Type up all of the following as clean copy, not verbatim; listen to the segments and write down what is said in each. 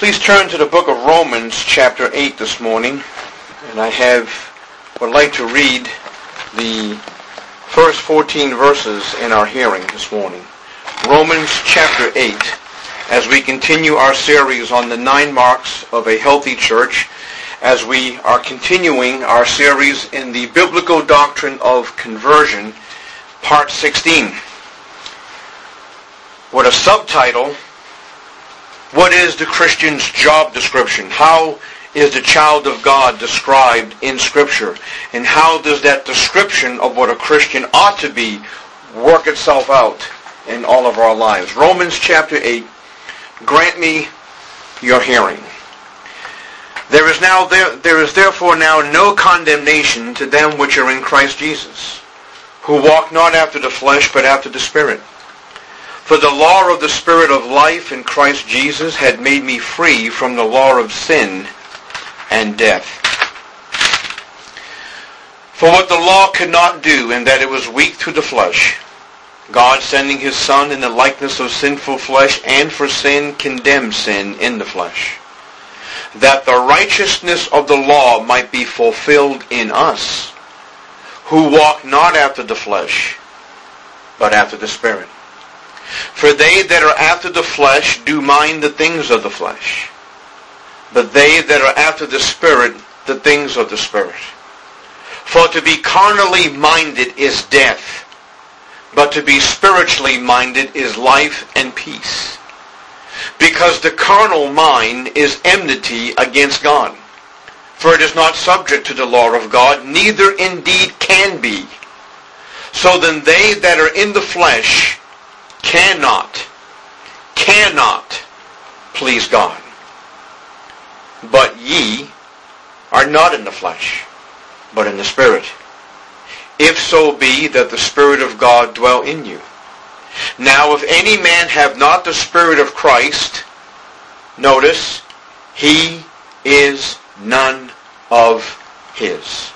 Please turn to the book of Romans chapter 8 this morning, and I would like to read the first 14 verses in our hearing this morning. Romans chapter 8, as we continue our series on the 9 marks of a healthy church, as we are continuing our series in the biblical doctrine of conversion, part 16. With a subtitle, what is the Christian's job description? How is the child of God described in Scripture? And how does that description of what a Christian ought to be work itself out in all of our lives? Romans chapter 8, grant me your hearing. There is therefore now no condemnation to them which are in Christ Jesus, who walk not after the flesh, but after the Spirit. For the law of the Spirit of life in Christ Jesus had made me free from the law of sin and death. For what the law could not do, in that it was weak through the flesh, God sending his Son in the likeness of sinful flesh, and for sin condemned sin in the flesh, that the righteousness of the law might be fulfilled in us, who walk not after the flesh, but after the Spirit. For they that are after the flesh do mind the things of the flesh, but they that are after the Spirit, the things of the Spirit. For to be carnally minded is death, but to be spiritually minded is life and peace. Because the carnal mind is enmity against God. For it is not subject to the law of God, neither indeed can be. So then they that are in the flesh cannot please God. But ye are not in the flesh, but in the Spirit, if so be that the Spirit of God dwell in you. Now if any man have not the Spirit of Christ, notice, he is none of his.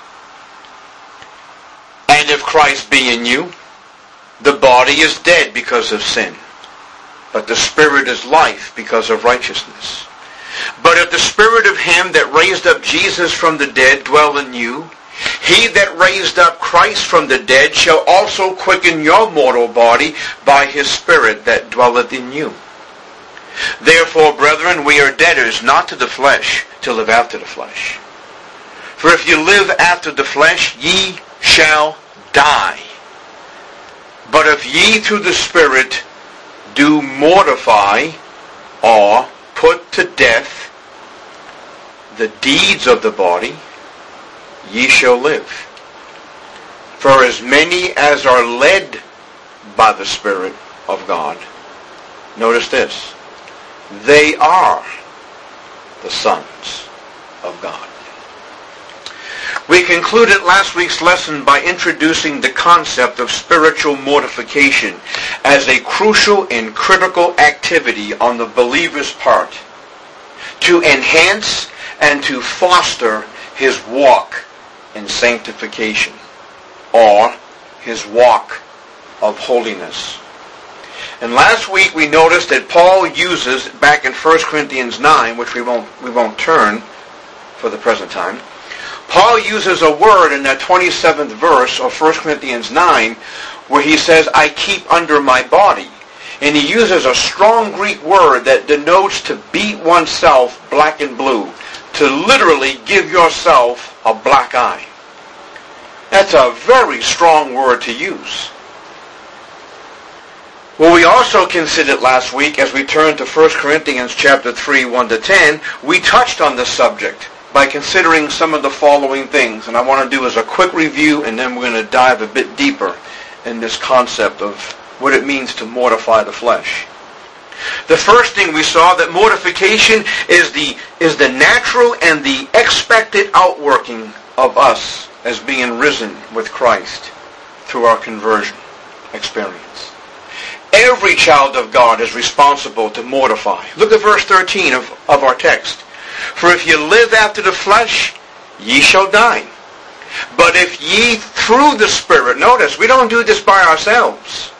And if Christ be in you, the body is dead because of sin, but the Spirit is life because of righteousness. But if the Spirit of him that raised up Jesus from the dead dwell in you, he that raised up Christ from the dead shall also quicken your mortal body by his Spirit that dwelleth in you. Therefore, brethren, we are debtors not to the flesh, to live after the flesh. For if you live after the flesh, ye shall die. But if ye through the Spirit do mortify, or put to death, the deeds of the body, ye shall live. For as many as are led by the Spirit of God, notice this, they are the sons of God. We concluded last week's lesson by introducing the concept of spiritual mortification as a crucial and critical activity on the believer's part to enhance and to foster his walk in sanctification, or his walk of holiness. And last week we noticed that Paul uses, back in 1 Corinthians 9, which we won't turn for the present time, Paul uses a word in that 27th verse of 1 Corinthians 9 where he says, I keep under my body. And he uses a strong Greek word that denotes to beat oneself black and blue, to literally give yourself a black eye. That's a very strong word to use. Well, we also considered last week, as we turned to 1 Corinthians chapter 3, 1-10, we touched on this subject by considering some of the following things. And I want to do as a quick review, and then we're going to dive a bit deeper in this concept of what it means to mortify the flesh. The first thing we saw, that mortification is the natural and the expected outworking of us as being risen with Christ through our conversion experience. Every child of God is responsible to mortify. Look at verse 13 of our text. For if ye live after the flesh, ye shall die. But if ye through the Spirit, notice, we don't do this by ourselves,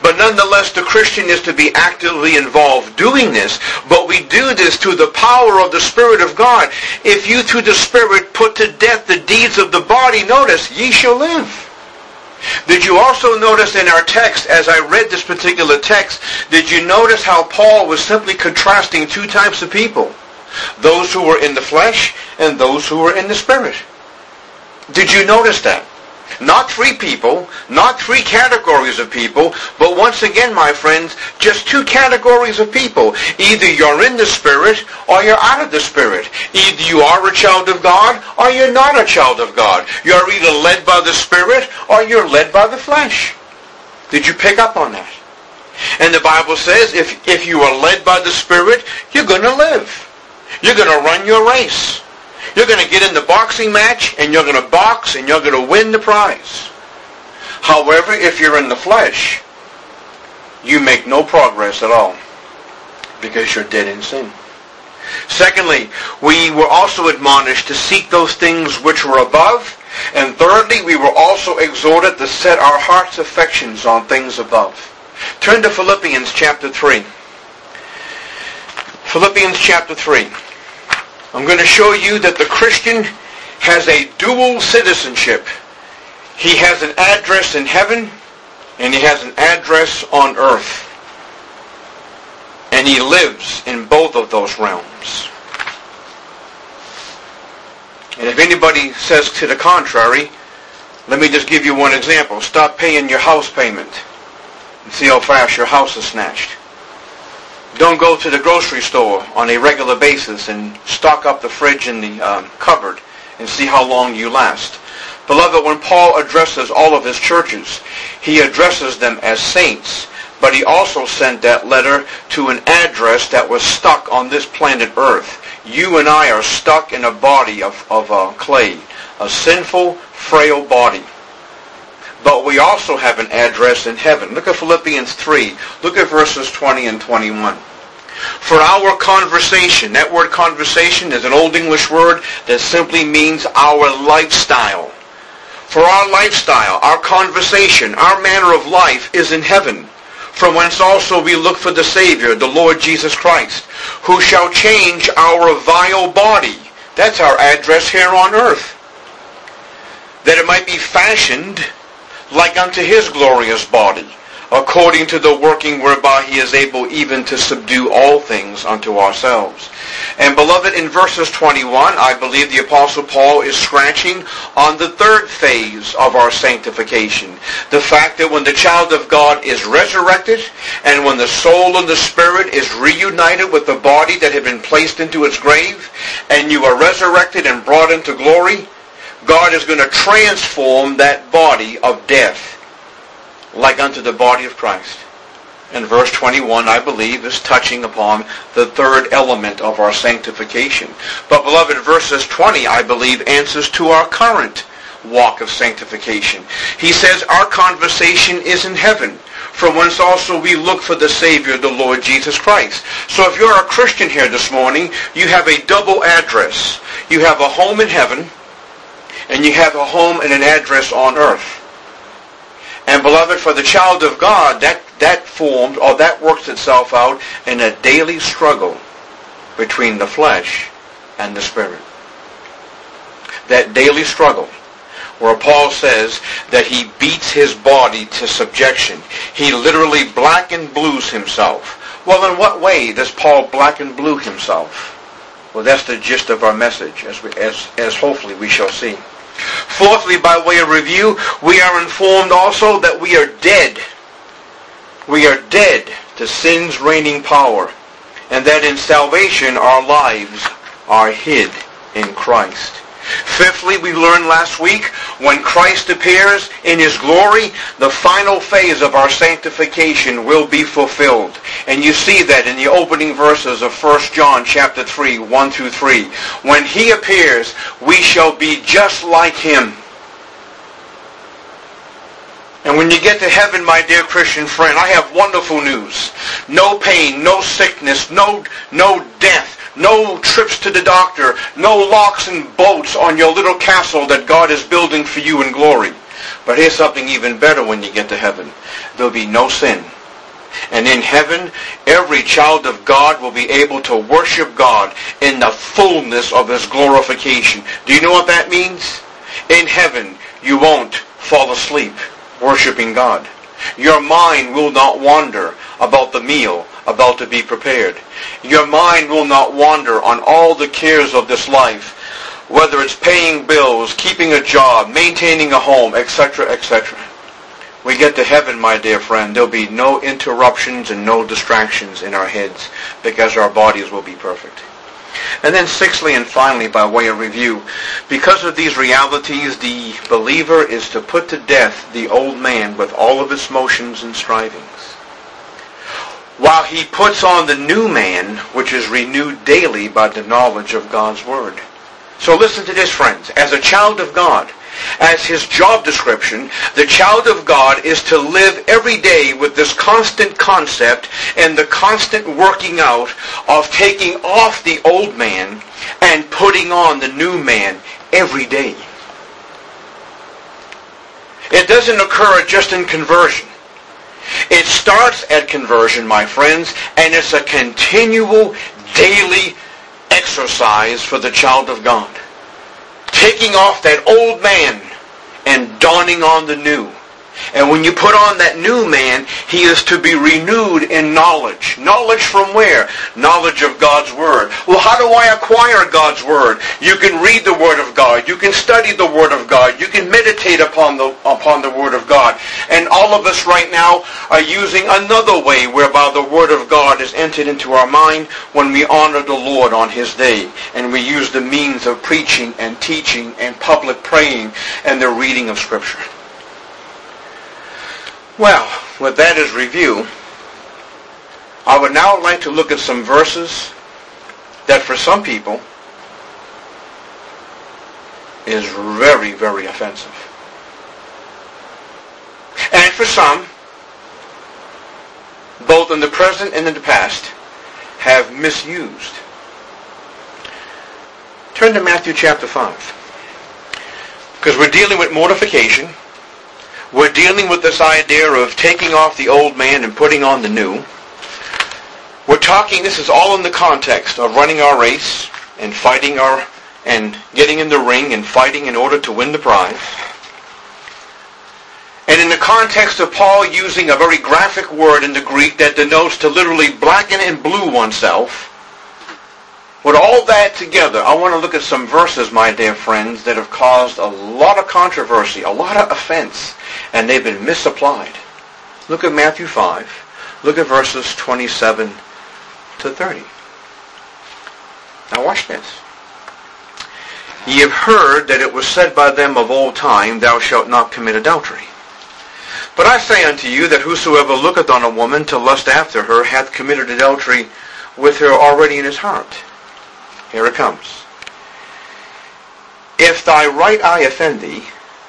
But nonetheless, the Christian is to be actively involved doing this. But we do this through the power of the Spirit of God. If you through the Spirit put to death the deeds of the body, notice, ye shall live. Did you also notice in our text, as I read this particular text, did you notice how Paul was simply contrasting two types of people? Those who were in the flesh and those who were in the Spirit. Did you notice that? Not three people, not three categories of people, but once again, my friends, just two categories of people. Either you're in the Spirit or you're out of the Spirit. Either you are a child of God or you're not a child of God. You're either led by the Spirit or you're led by the flesh. Did you pick up on that? And the Bible says if you are led by the Spirit, you're going to live. You're going to run your race. You're going to get in the boxing match, and you're going to box, and you're going to win the prize. However, if you're in the flesh, you make no progress at all, because you're dead in sin. Secondly, we were also admonished to seek those things which were above. And thirdly, we were also exhorted to set our heart's affections on things above. Turn to Philippians chapter 3. Philippians chapter 3. I'm going to show you that the Christian has a dual citizenship. He has an address in heaven, and he has an address on earth. And he lives in both of those realms. And if anybody says to the contrary, let me just give you one example. Stop paying your house payment and see how fast your house is snatched. Don't go to the grocery store on a regular basis and stock up the fridge and the cupboard and see how long you last. Beloved, when Paul addresses all of his churches, he addresses them as saints, but he also sent that letter to an address that was stuck on this planet Earth. You and I are stuck in a body of clay, a sinful, frail body. But we also have an address in heaven. Look at Philippians 3. Look at verses 20 and 21. For our conversation, that word conversation is an Old English word that simply means our lifestyle. For our lifestyle, our conversation, our manner of life is in heaven, from whence also we look for the Savior, the Lord Jesus Christ, who shall change our vile body. That's our address here on earth. That it might be fashioned like unto his glorious body, according to the working whereby he is able even to subdue all things unto ourselves. And beloved, in verses 21, I believe the Apostle Paul is scratching on the third phase of our sanctification. The fact that when the child of God is resurrected, and when the soul and the spirit is reunited with the body that had been placed into its grave, and you are resurrected and brought into glory, God is going to transform that body of death like unto the body of Christ. And verse 21, I believe, is touching upon the third element of our sanctification. But beloved, verses 20, I believe, answers to our current walk of sanctification. He says our conversation is in heaven, from whence also we look for the Savior, the Lord Jesus Christ. So if you're a Christian here this morning, you have a double address. You have a home in heaven, and you have a home and an address on earth. And beloved, for the child of God, that works itself out in a daily struggle between the flesh and the spirit. That daily struggle where Paul says that he beats his body to subjection. He literally black and blues himself. Well, in what way does Paul black and blue himself? Well, that's the gist of our message, as hopefully we shall see. Fourthly, by way of review, we are informed also that we are dead. We are dead to sin's reigning power, and that in salvation our lives are hid in Christ. Fifthly, we learned last week, when Christ appears in his glory, the final phase of our sanctification will be fulfilled. And you see that in the opening verses of 1 John chapter 3, 1 through 3. When he appears, we shall be just like him. And when you get to heaven, my dear Christian friend, I have wonderful news. No pain, no sickness, no death. No trips to the doctor, no locks and bolts on your little castle that God is building for you in glory. But here's something even better when you get to heaven. There'll be no sin. And in heaven, every child of God will be able to worship God in the fullness of His glorification. Do you know what that means? In heaven, you won't fall asleep worshiping God. Your mind will not wander about the meal about to be prepared. Your mind will not wander on all the cares of this life, whether it's paying bills, keeping a job, maintaining a home, etc., etc. We get to heaven, my dear friend, there'll be no interruptions and no distractions in our heads because our bodies will be perfect. And then sixthly and finally, by way of review, because of these realities, the believer is to put to death the old man with all of its motions and strivings, while he puts on the new man, which is renewed daily by the knowledge of God's Word. So listen to this, friends. As a child of God, as his job description, the child of God is to live every day with this constant concept and the constant working out of taking off the old man and putting on the new man every day. It doesn't occur just in conversion. It starts at conversion, my friends, and it's a continual daily exercise for the child of God. Taking off that old man and donning on the new. And when you put on that new man, he is to be renewed in knowledge. Knowledge from where? Knowledge of God's Word. Well, how do I acquire God's Word? You can read the Word of God. You can study the Word of God. You can meditate upon the Word of God. And all of us right now are using another way whereby the Word of God is entered into our mind when we honor the Lord on His day. And we use the means of preaching and teaching and public praying and the reading of Scripture. Well, with that as review, I would now like to look at some verses that for some people is very, very offensive. And for some, both in the present and in the past, have misused. Turn to Matthew chapter 5. Because we're dealing with mortification. We're dealing with this idea of taking off the old man and putting on the new. We're talking, this is all in the context of running our race and fighting and getting in the ring and fighting in order to win the prize. And in the context of Paul using a very graphic word in the Greek that denotes to literally blacken and blue oneself. With all that together, I want to look at some verses, my dear friends, that have caused a lot of controversy, a lot of offense, and they've been misapplied. Look at Matthew 5. Look at verses 27 to 30. Now watch this. Ye have heard that it was said by them of old time, Thou shalt not commit adultery. But I say unto you that whosoever looketh on a woman to lust after her hath committed adultery with her already in his heart. Here it comes. If thy right eye offend thee,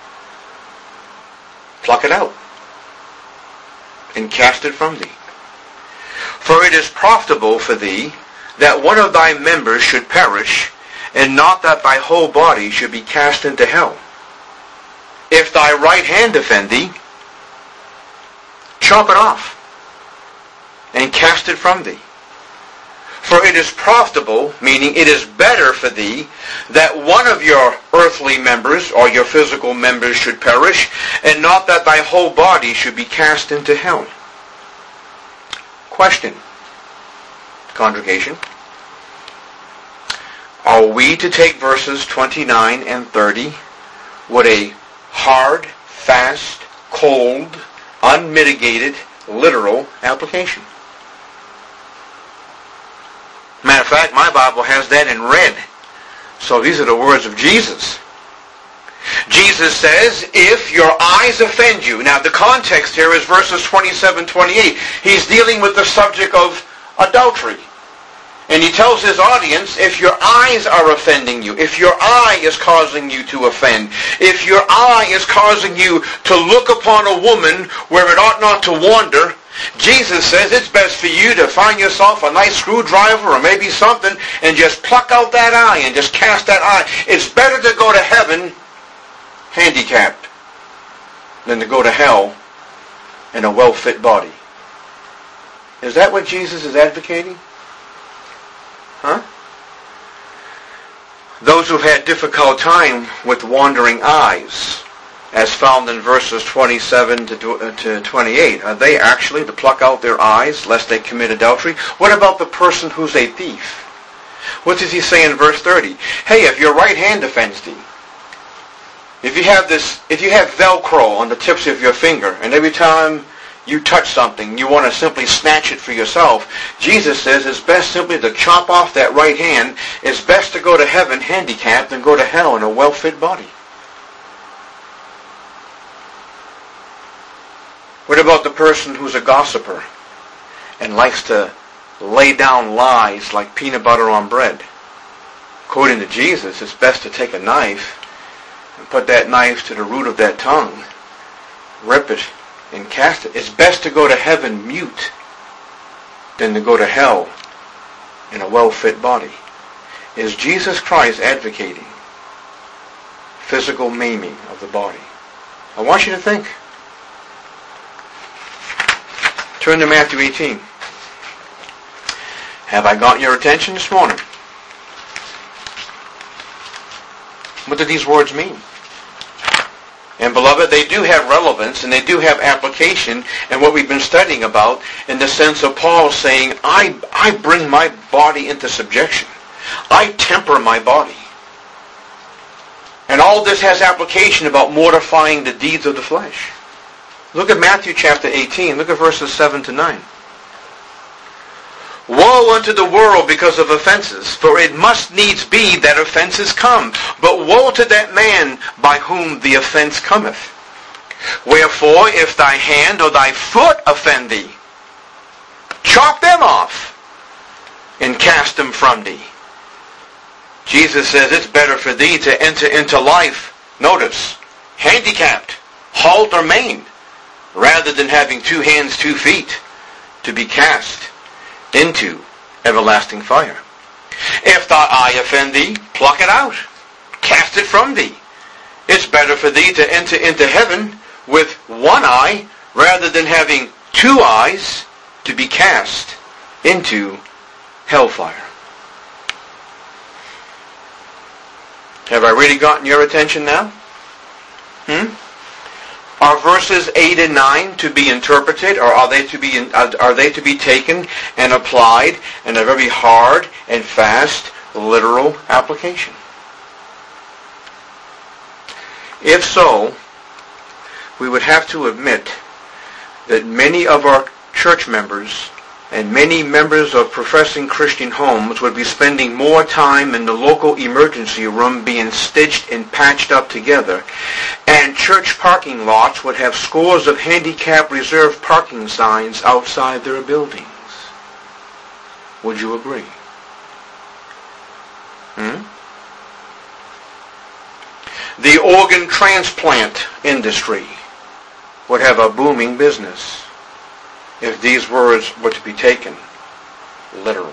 pluck it out, and cast it from thee. For it is profitable for thee that one of thy members should perish, and not that thy whole body should be cast into hell. If thy right hand offend thee, chop it off, and cast it from thee. For it is profitable, meaning it is better for thee, that one of your earthly members, or your physical members, should perish, and not that thy whole body should be cast into hell. Question, congregation. Are we to take verses 29 and 30 with a hard, fast, cold, unmitigated, literal application? Matter of fact, my Bible has that in red. So these are the words of Jesus. Jesus says, if your eyes offend you. Now the context here is verses 27, 28. He's dealing with the subject of adultery. And he tells his audience, if your eyes are offending you, if your eye is causing you to offend, if your eye is causing you to look upon a woman where it ought not to wander, Jesus says it's best for you to find yourself a nice screwdriver or maybe something and just pluck out that eye and just cast that eye. It's better to go to heaven handicapped than to go to hell in a well-fit body. Is that what Jesus is advocating? Huh? Those who've had difficult time with wandering eyes, as found in verses 27 to 28, are they actually to pluck out their eyes lest they commit adultery? What about the person who's a thief? What does he say in verse 30? Hey, if your right hand offends thee, if you have Velcro on the tips of your finger, and every time you touch something, you want to simply snatch it for yourself, Jesus says it's best simply to chop off that right hand. It's best to go to heaven handicapped than go to hell in a well-fit body. What about the person who's a gossiper and likes to lay down lies like peanut butter on bread? According to Jesus, it's best to take a knife and put that knife to the root of that tongue, rip it, and cast it. It's best to go to heaven mute than to go to hell in a well-fit body. Is Jesus Christ advocating physical maiming of the body? I want you to think. Turn to Matthew 18. Have I gotten your attention this morning? What do these words mean? And beloved, they do have relevance and they do have application in what we've been studying about, in the sense of Paul saying, I bring my body into subjection. I temper my body. And all this has application about mortifying the deeds of the flesh. Look at Matthew chapter 18. Look at verses 7 to 9. Woe unto the world because of offenses, for it must needs be that offenses come. But woe to that man by whom the offense cometh. Wherefore, if thy hand or thy foot offend thee, chop them off and cast them from thee. Jesus says it's better for thee to enter into life, notice, handicapped, halt or maimed, rather than having 2 hands, 2 feet, to be cast into everlasting fire. If thy eye offend thee, pluck it out, cast it from thee. It's better for thee to enter into heaven with 1 eye, rather than having 2 eyes, to be cast into hellfire. Have I really gotten your attention now? Are verses 8 and 9 to be interpreted, or are they to be taken and applied in a very hard and fast literal application? If so, we would have to admit that many of our church members and many members of professing Christian homes would be spending more time in the local emergency room being stitched and patched up together, and church parking lots would have scores of handicap reserved parking signs outside their buildings. Would you agree? The organ transplant industry would have a booming business if these words were to be taken literal.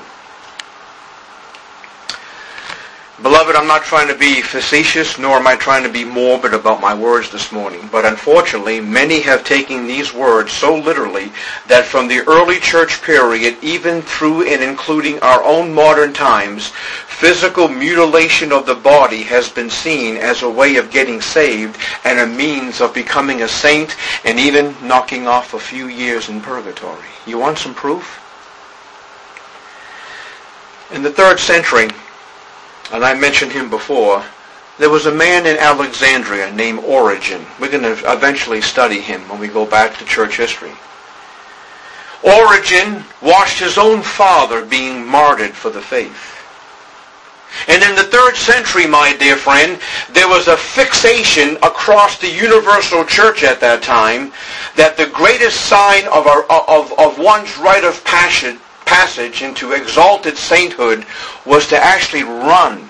Beloved, I'm not trying to be facetious, nor am I trying to be morbid about my words this morning, but unfortunately, many have taken these words so literally that from the early church period, even through and including our own modern times, physical mutilation of the body has been seen as a way of getting saved and a means of becoming a saint and even knocking off a few years in purgatory. You want some proof? In the 3rd century, and I mentioned him before, there was a man in Alexandria named Origen. We're going to eventually study him when we go back to church history. Origen watched his own father being martyred for the faith. And in the 3rd century, my dear friend, there was a fixation across the universal church at that time that the greatest sign of one's rite of passage into exalted sainthood was to actually run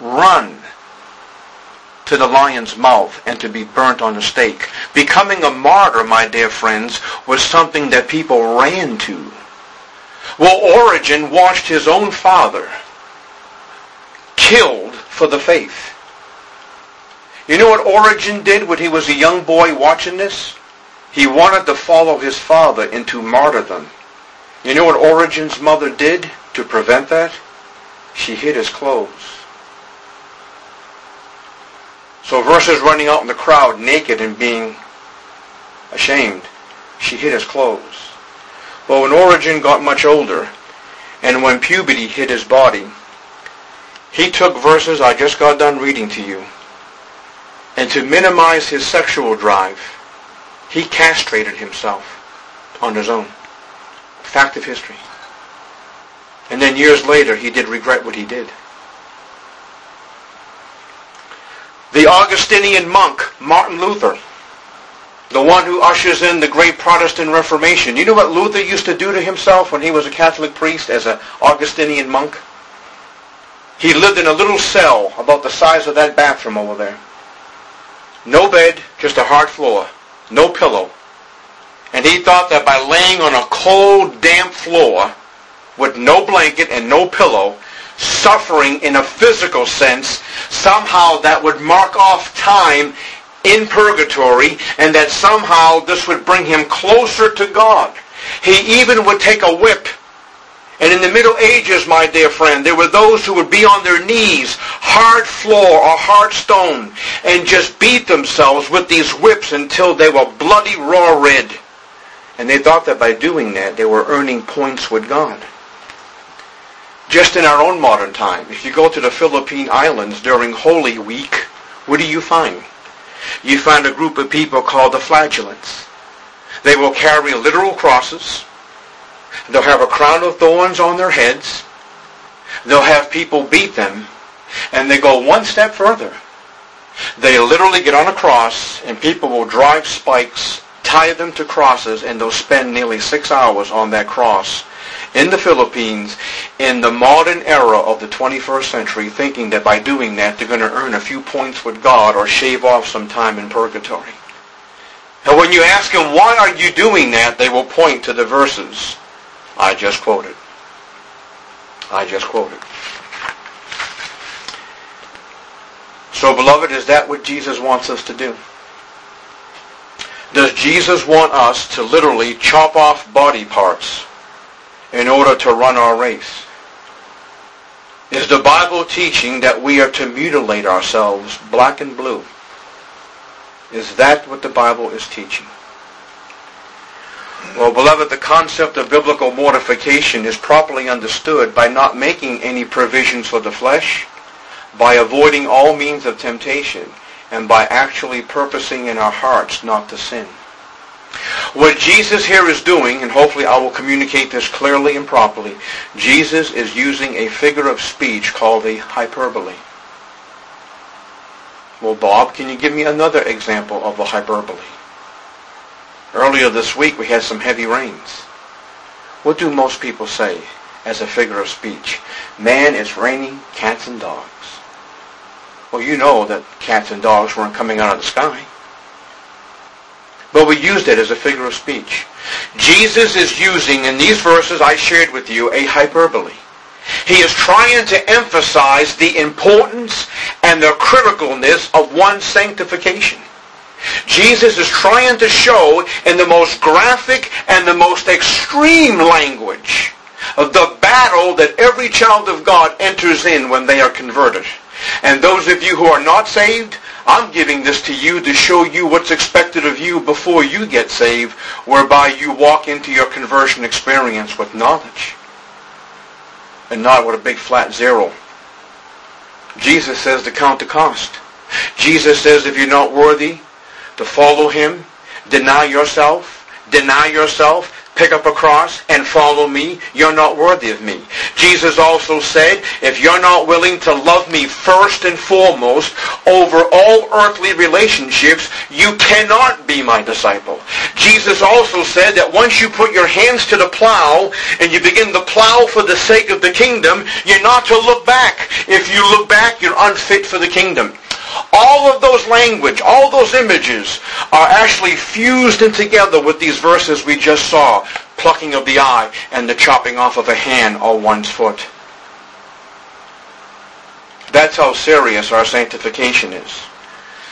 to the lion's mouth and to be burnt on the stake. Becoming a martyr, my dear friends, was something that people ran to. Well, Origen watched his own father killed for the faith. You know what Origen did when he was a young boy watching this? He wanted to follow his father into martyrdom. You know what Origen's mother did to prevent that? She hid his clothes. So versus running out in the crowd naked and being ashamed, she hid his clothes. Well, when Origen got much older, and when puberty hit his body, he took verses I just got done reading to you, and to minimize his sexual drive, he castrated himself on his own. Fact of history. And then years later, he did regret what he did. The Augustinian monk, Martin Luther, the one who ushers in the great Protestant Reformation. You know what Luther used to do to himself when he was a Catholic priest as an Augustinian monk? He lived in a little cell about the size of that bathroom over there. No bed, just a hard floor. No pillow. And he thought that by laying on a cold, damp floor with no blanket and no pillow, suffering in a physical sense, somehow that would mark off time in purgatory, and that somehow this would bring him closer to God. He even would take a whip. And in the Middle Ages, my dear friend, there were those who would be on their knees, hard floor or hard stone, and just beat themselves with these whips until they were bloody raw red. And they thought that by doing that, they were earning points with God. Just in our own modern time, if you go to the Philippine Islands during Holy Week, what do you find? You find a group of people called the Flagellants. They will carry literal crosses. They'll have a crown of thorns on their heads. They'll have people beat them. And they go one step further. They literally get on a cross, and people will drive spikes, tie them to crosses, and they'll spend nearly 6 hours on that cross in the Philippines in the modern era of the 21st century, thinking that by doing that they're going to earn a few points with God or shave off some time in purgatory. And when you ask them, why are you doing that, they will point to the verses I just quoted. So, beloved, is that what Jesus wants us to do? Does Jesus want us to literally chop off body parts in order to run our race? Is the Bible teaching that we are to mutilate ourselves black and blue? Is that what the Bible is teaching? Well, beloved, the concept of biblical mortification is properly understood by not making any provisions for the flesh, by avoiding all means of temptation, and by actually purposing in our hearts not to sin. What Jesus here is doing, and hopefully I will communicate this clearly and properly, Jesus is using a figure of speech called a hyperbole. Well, Bob, can you give me another example of a hyperbole? Earlier this week we had some heavy rains. What do most people say as a figure of speech? Man, it's raining cats and dogs. Well, you know that cats and dogs weren't coming out of the sky. But we used it as a figure of speech. Jesus is using, in these verses I shared with you, a hyperbole. He is trying to emphasize the importance and the criticalness of one's sanctification. Jesus is trying to show in the most graphic and the most extreme language of the battle that every child of God enters in when they are converted. And those of you who are not saved, I'm giving this to you to show you what's expected of you before you get saved, whereby you walk into your conversion experience with knowledge and not with a big flat zero. Jesus says to count the cost. Jesus says if you're not worthy to follow him, deny yourself, pick up a cross, and follow me, you're not worthy of me. Jesus also said, if you're not willing to love me first and foremost over all earthly relationships, you cannot be my disciple. Jesus also said that once you put your hands to the plow and you begin to plow for the sake of the kingdom, you're not to look back. If you look back, you're unfit for the kingdom. All of those language, all those images are actually fused in together with these verses we just saw, plucking of the eye and the chopping off of a hand or one's foot. That's how serious our sanctification is.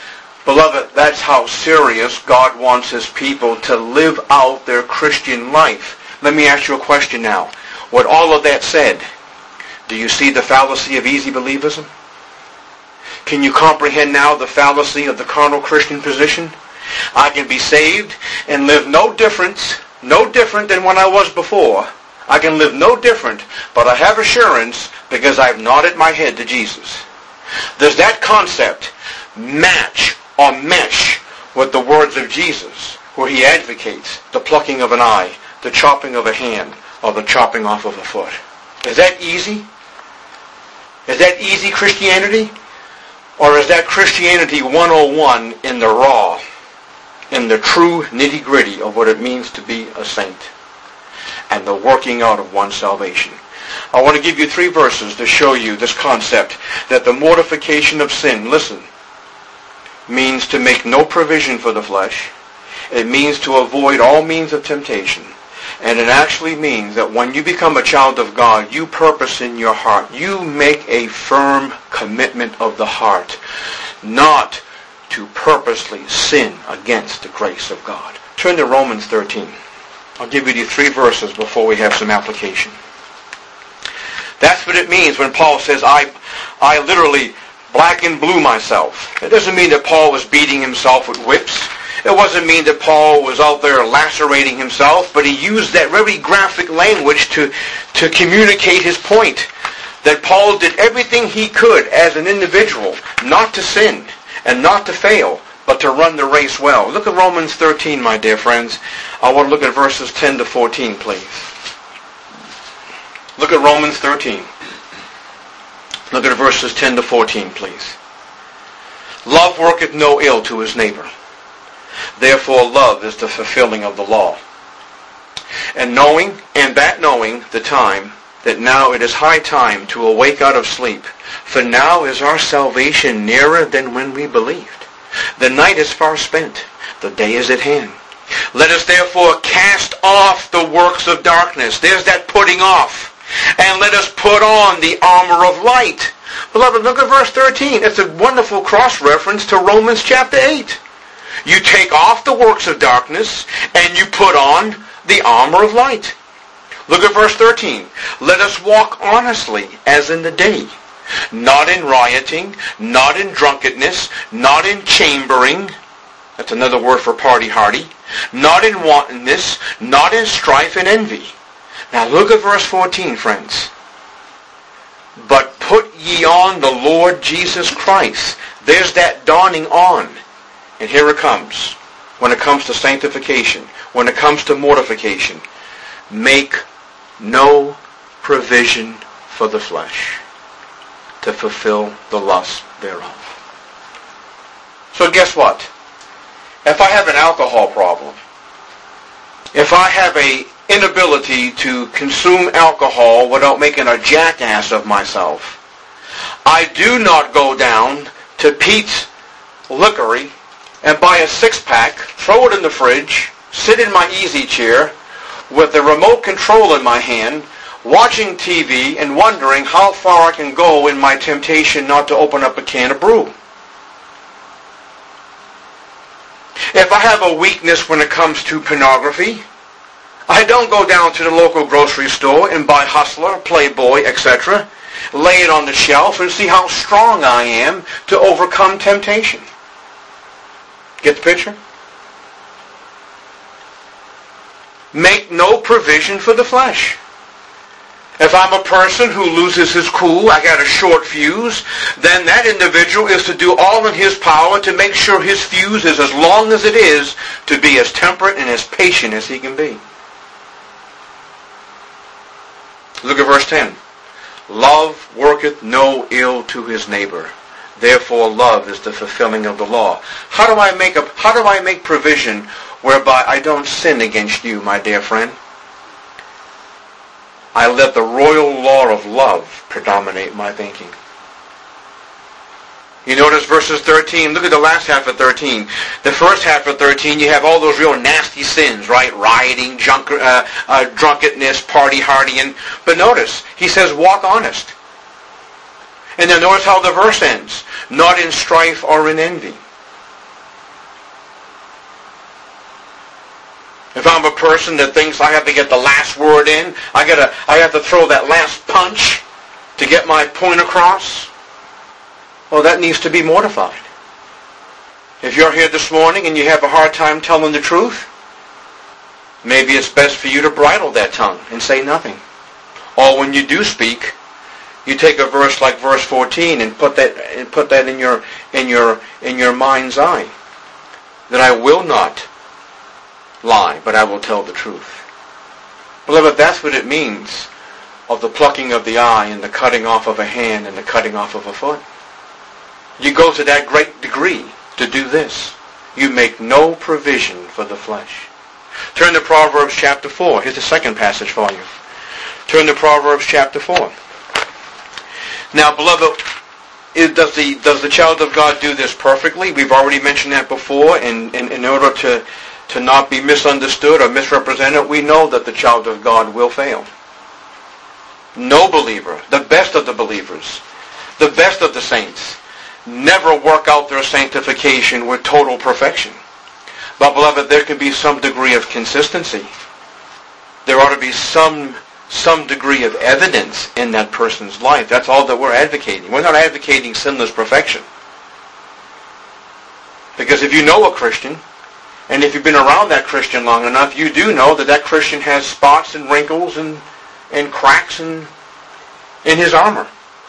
Beloved, that's how serious God wants his people to live out their Christian life. Let me ask you a question now. With all of that said, do you see the fallacy of easy believism? Can you comprehend now the fallacy of the carnal Christian position? I can be saved and live no different than when I was before. I can live no different, but I have assurance because I've nodded my head to Jesus. Does that concept match or mesh with the words of Jesus, where he advocates the plucking of an eye, the chopping of a hand, or the chopping off of a foot? Is that easy? Is that easy Christianity? Or is that Christianity 101 in the raw, in the true nitty-gritty of what it means to be a saint and the working out of one's salvation? I want to give you 3 verses to show you this concept that the mortification of sin, listen, means to make no provision for the flesh. It means to avoid all means of temptation. And it actually means that when you become a child of God, you purpose in your heart. You make a firm commitment of the heart, not to purposely sin against the grace of God. Turn to Romans 13. I'll give you these 3 verses before we have some application. That's what it means when Paul says, I literally black and blue myself. It doesn't mean that Paul was beating himself with whips. It wasn't mean that Paul was out there lacerating himself, but he used that very graphic language to communicate his point. That Paul did everything he could as an individual not to sin and not to fail, but to run the race well. Look at Romans 13, my dear friends. I want to look at verses 10 to 14, please. Look at Romans 13. Look at verses 10 to 14, please. Love worketh no ill to his neighbor. Therefore love is the fulfilling of the law. And knowing the time, that now it is high time to awake out of sleep. For now is our salvation nearer than when we believed. The night is far spent. The day is at hand. Let us therefore cast off the works of darkness. There's that putting off. And let us put on the armor of light. Beloved, look at verse 13. It's a wonderful cross-reference to Romans chapter 8. You take off the works of darkness and you put on the armor of light. Look at verse 13. Let us walk honestly as in the day, not in rioting, not in drunkenness, not in chambering. That's another word for party-hardy. Not in wantonness, not in strife and envy. Now look at verse 14, friends. But put ye on the Lord Jesus Christ. There's that dawning on. And here it comes. When it comes to sanctification, when it comes to mortification, make no provision for the flesh to fulfill the lust thereof. So guess what? If I have an alcohol problem, if I have an inability to consume alcohol without making a jackass of myself, I do not go down to Pete's Liquory and buy a 6-pack, throw it in the fridge, sit in my easy chair with the remote control in my hand, watching TV and wondering how far I can go in my temptation not to open up a can of brew. If I have a weakness when it comes to pornography, I don't go down to the local grocery store and buy Hustler, Playboy, etc., lay it on the shelf and see how strong I am to overcome temptation. Get the picture? Make no provision for the flesh. If I'm a person who loses his cool, I got a short fuse, then that individual is to do all in his power to make sure his fuse is as long as it is to be as temperate and as patient as he can be. Look at verse 10. Love worketh no ill to his neighbor. Therefore love is the fulfilling of the law. How do I make provision whereby I don't sin against you, my dear friend? I let the royal law of love predominate my thinking. You notice verses 13. Look at the last half of 13. The first half of 13, you have all those real nasty sins, right? Rioting, drunkenness, party-hardying. But notice, he says, walk honest. And then notice how the verse ends. Not in strife or in envy. If I'm a person that thinks I have to get the last word in, I have to throw that last punch to get my point across, well, that needs to be mortified. If you're here this morning and you have a hard time telling the truth, maybe it's best for you to bridle that tongue and say nothing. Or when you do speak, you take a verse like verse 14 and put that in your mind's eye, that I will not lie, but I will tell the truth. Beloved, that's what it means of the plucking of the eye and the cutting off of a hand and the cutting off of a foot. You go to that great degree to do this. You make no provision for the flesh. Turn to Proverbs chapter 4. Here's the second passage for you. Turn to Proverbs chapter 4. Now, beloved, does the child of God do this perfectly? We've already mentioned that before. In order to not be misunderstood or misrepresented, we know that the child of God will fail. No believer, the best of the believers, the best of the saints, never work out their sanctification with total perfection. But beloved, there can be some degree of consistency. There ought to be some degree of evidence in that person's life. That's all that we're advocating. We're not advocating sinless perfection. Because if you know a Christian, and if you've been around that Christian long enough, you do know that that Christian has spots and wrinkles and cracks in his armor.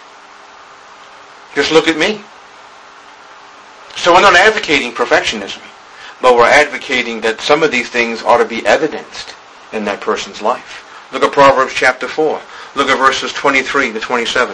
Just look at me. So we're not advocating perfectionism, but we're advocating that some of these things ought to be evidenced in that person's life. Look at Proverbs chapter 4. Look at verses 23 to 27.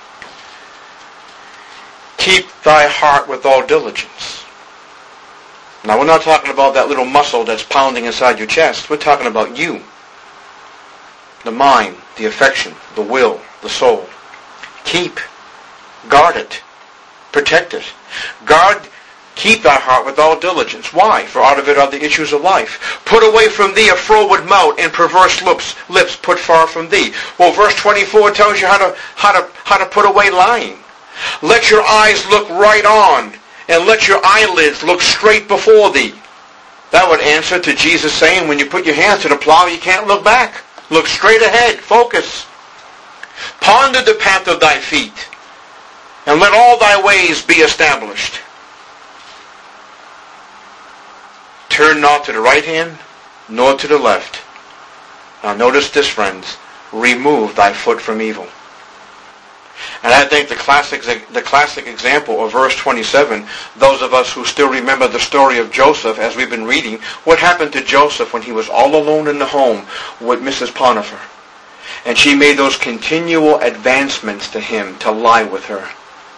Keep thy heart with all diligence. Now, we're not talking about that little muscle that's pounding inside your chest. We're talking about you. The mind, the affection, the will, the soul. Keep. Guard it. Protect it. Keep thy heart with all diligence. Why? For out of it are the issues of life. Put away from thee a froward mouth and perverse lips put far from thee. Well, verse 24 tells you how to put away lying. Let your eyes look right on, and let your eyelids look straight before thee. That would answer to Jesus saying, when you put your hands to the plow, you can't look back. Look straight ahead. Focus. Ponder the path of thy feet, and let all thy ways be established. Turn not to the right hand, nor to the left. Now notice this, friends. Remove thy foot from evil. And I think the classic example of verse 27, those of us who still remember the story of Joseph as we've been reading, what happened to Joseph when he was all alone in the home with Mrs. Potiphar? And she made those continual advancements to him to lie with her.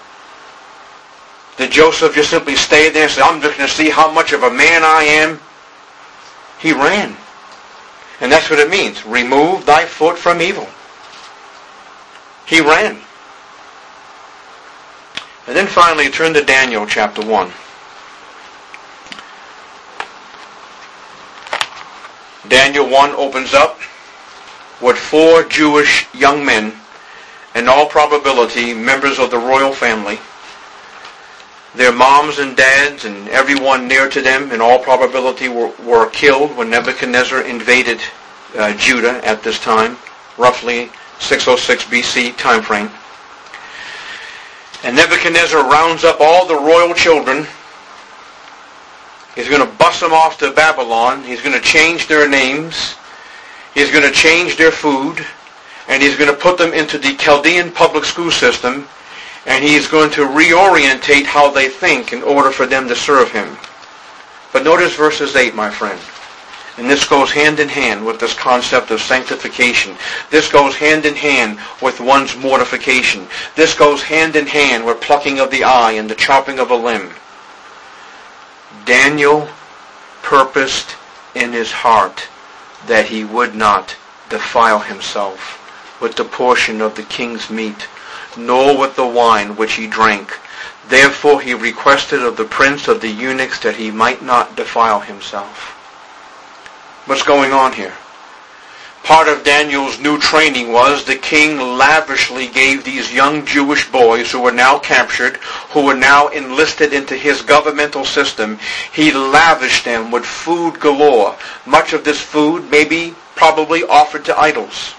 Did Joseph just simply stay there and say, I'm just going to see how much of a man I am? He ran. And that's what it means. Remove thy foot from evil. He ran. And then finally, turn to Daniel chapter 1. Daniel 1 opens up with 4 Jewish young men, in all probability members of the royal family. Their moms and dads and everyone near to them, in all probability, were killed when Nebuchadnezzar invaded Judah at this time, roughly 606 BC time frame. And Nebuchadnezzar rounds up all the royal children. He's going to bust them off to Babylon. He's going to change their names. He's going to change their food. And he's going to put them into the Chaldean public school system. And he's going to reorientate how they think in order for them to serve him. But notice verses 8, my friend. And this goes hand in hand with this concept of sanctification. This goes hand in hand with one's mortification. This goes hand in hand with plucking of the eye and the chopping of a limb. Daniel purposed in his heart that he would not defile himself with the portion of the king's meat, nor with the wine which he drank. Therefore he requested of the prince of the eunuchs that he might not defile himself. What's going on here? Part of Daniel's new training was the king lavishly gave these young Jewish boys who were now captured, who were now enlisted into his governmental system, he lavished them with food galore. Much of this food probably offered to idols.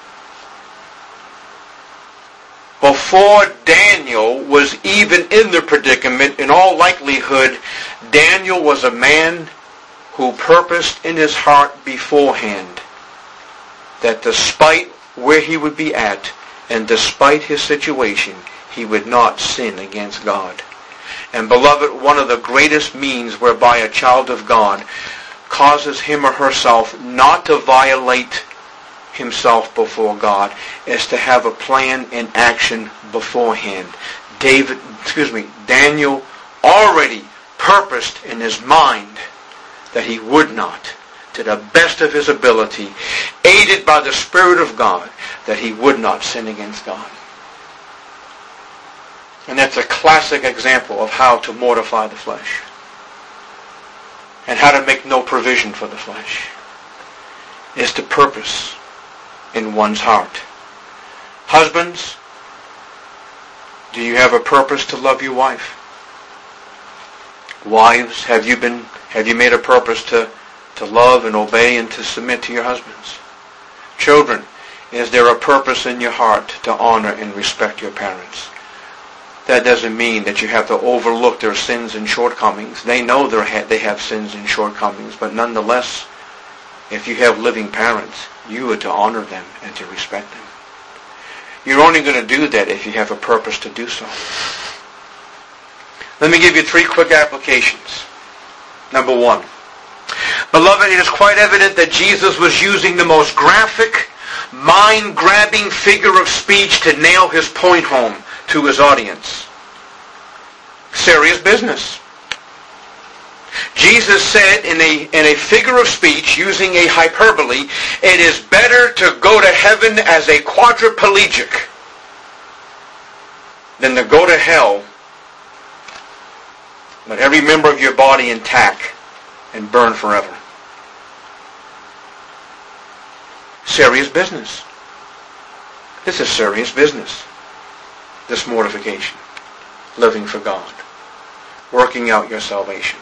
Before Daniel was even in the predicament, in all likelihood, Daniel was a man who purposed in his heart beforehand that despite where he would be at and despite his situation, he would not sin against God. And beloved, one of the greatest means whereby a child of God causes him or herself not to violate himself before God is to have a plan and action beforehand. Daniel already purposed in his mind that he would not, to the best of his ability, aided by the Spirit of God, that he would not sin against God. And that's a classic example of how to mortify the flesh and how to make no provision for the flesh, is to purpose in one's heart. Husbands, do you have a purpose to love your wife? Wives, have you made a purpose to love and obey and to submit to your husbands? Children, is there a purpose in your heart to honor and respect your parents? That doesn't mean that you have to overlook their sins and shortcomings. They know they have sins and shortcomings, but nonetheless, if you have living parents, you are to honor them and to respect them. You're only going to do that if you have a purpose to do so. Let me give you 3 quick applications. Number 1. Beloved, it is quite evident that Jesus was using the most graphic, mind-grabbing figure of speech to nail his point home to his audience. Serious business. Jesus said in a figure of speech, using a hyperbole, it is better to go to heaven as a quadriplegic than to go to hell with every member of your body intact and burn forever. Serious business. This is serious business. This mortification. Living for God. Working out your salvation.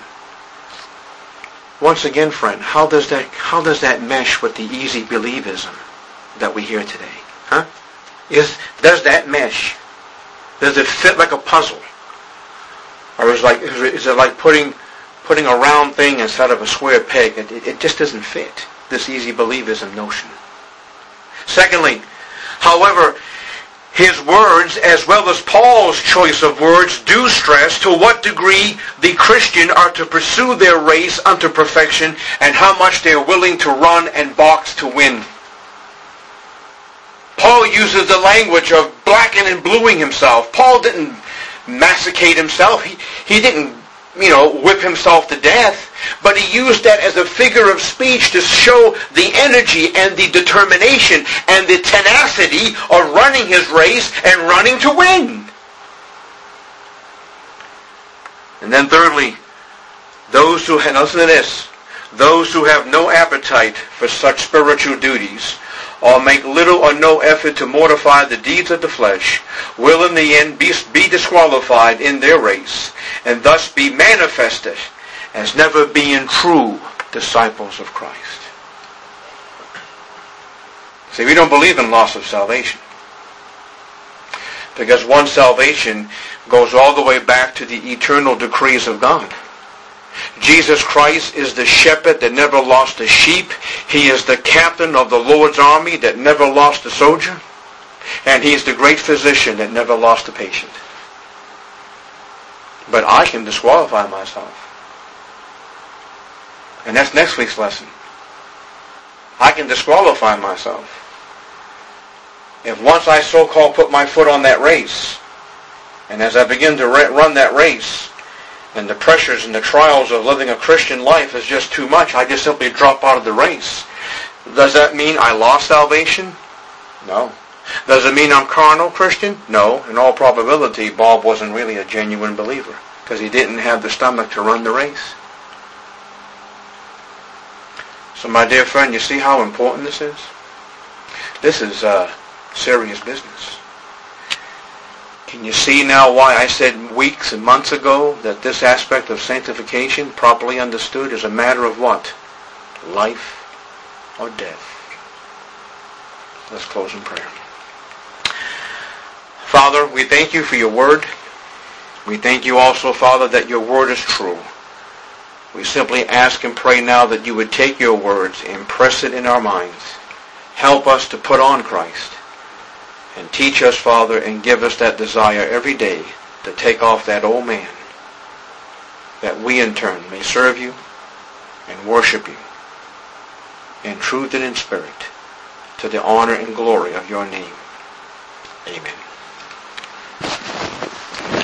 Once again, friend, how does that mesh with the easy believism that we hear today? Huh? Does that mesh? Does it fit like a puzzle? Or is it like putting a round thing instead of a square peg? It just doesn't fit, this easy believism notion. Secondly, however, his words, as well as Paul's choice of words, do stress to what degree the Christian are to pursue their race unto perfection and how much they are willing to run and box to win. Paul uses the language of blacking and bluing himself. Paul didn't massacre himself. He didn't, whip himself to death. But he used that as a figure of speech to show the energy and the determination and the tenacity of running his race and running to win. And then thirdly, listen to this, those who have no appetite for such spiritual duties, or make little or no effort to mortify the deeds of the flesh, will in the end be disqualified in their race, and thus be manifested as never being true disciples of Christ. See, we don't believe in loss of salvation, because one's salvation goes all the way back to the eternal decrees of God. Jesus Christ is the shepherd that never lost a sheep. He is the captain of the Lord's army that never lost a soldier. And He's the great physician that never lost a patient. But I can disqualify myself. And that's next week's lesson. I can disqualify myself. If once I so-called put my foot on that race, and as I begin to run that race, and the pressures and the trials of living a Christian life is just too much, I just simply drop out of the race. Does that mean I lost salvation? No. Does it mean I'm carnal Christian? No. In all probability, Bob wasn't really a genuine believer, because he didn't have the stomach to run the race. So my dear friend, you see how important this is? This is serious business. Can you see now why I said weeks and months ago that this aspect of sanctification, properly understood, is a matter of what? Life or death. Let's close in prayer. Father, we thank you for your word. We thank you also, Father, that your word is true. We simply ask and pray now that you would take your words, impress it in our minds. Help us to put on Christ. And teach us, Father, and give us that desire every day to take off that old man, that we in turn may serve you and worship you in truth and in spirit, to the honor and glory of your name. Amen.